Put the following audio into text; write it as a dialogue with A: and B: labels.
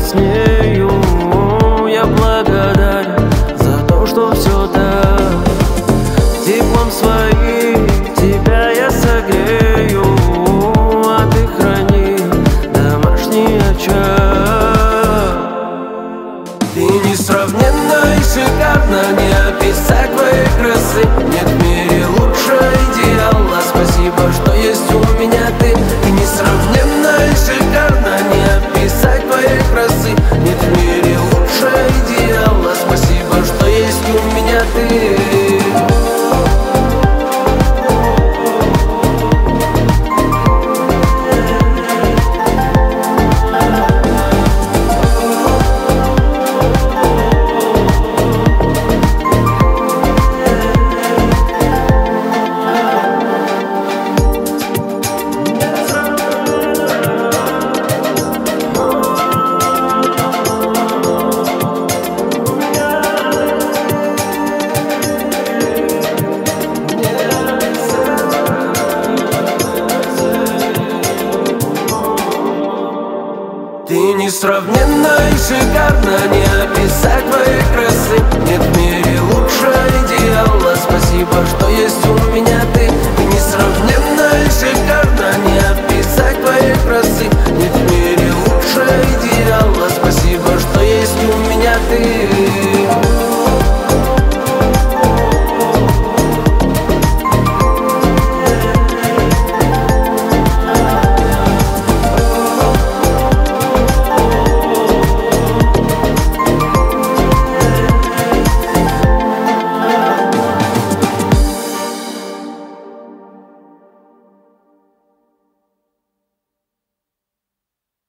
A: с нею. Я благодарен за то, что все так. Теплом своим тебя я согрею, а ты храни домашний очаг. Ты несравненна и шикарна, не описать твоей красы. Нет в мире лучше идеала, спасибо, что есть у меня ты. Ты несравненна и шикарна, не описать твоей красы. Нет в мире лучше идеала, спасибо, что есть у меня ты. Ты несравненна и шикарна, не описать твоей красы. Нет в мире лучше идеала, спасибо, что есть у меня ты.